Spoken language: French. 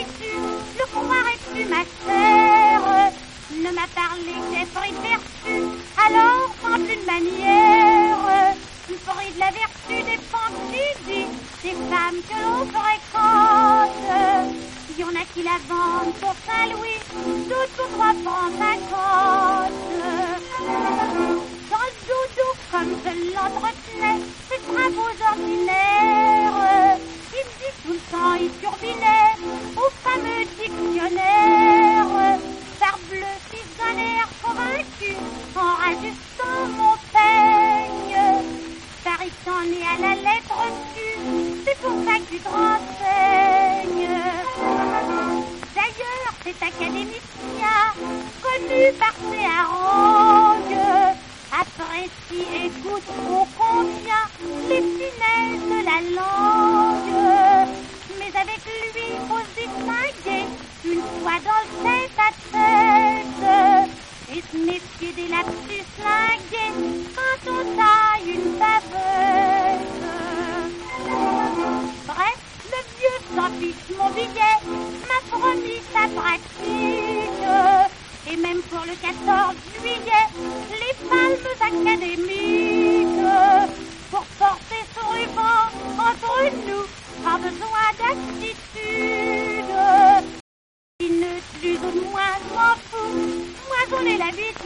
dis-tu, le croirais-tu, ma chère? Ne m'a parlé que des fruits de vertu, alors sans une manière. Le fruit de la vertu dépend, tu dis, des femmes que l'on fréquente. Il y en a qui la vendent pour Saint-Louis, d'autres pour 3 francs 50. Dans le doudou, comme je l'entretenais, ses travaux ordinaires, il me dit tout le temps, il turbinait au fameux dictionnaire. Parbleu, fils d'un air convaincu, en rajustant mon peigne. Paris t'en est à la lettre Q, c'est pour ça que tu te renseignes. D'ailleurs, cet académicien, connu par ses harangues, apprécie et goûte ô combien les finesses de la langue. Mais avec lui, faut se distinguer une fois dans le tête-à-tête et se méfier des lapsus lingués quand on taille une bavette. Bref, le vieux s'en fiche mon billet, m'a promis sa pratique. Et même pour le 14 juillet, les palmes académiques. Pour porter son ruban entre nous, pas besoin d'attitude. Il ne plus ou de moins, je m'en fous, moi j'en ai l'habitude.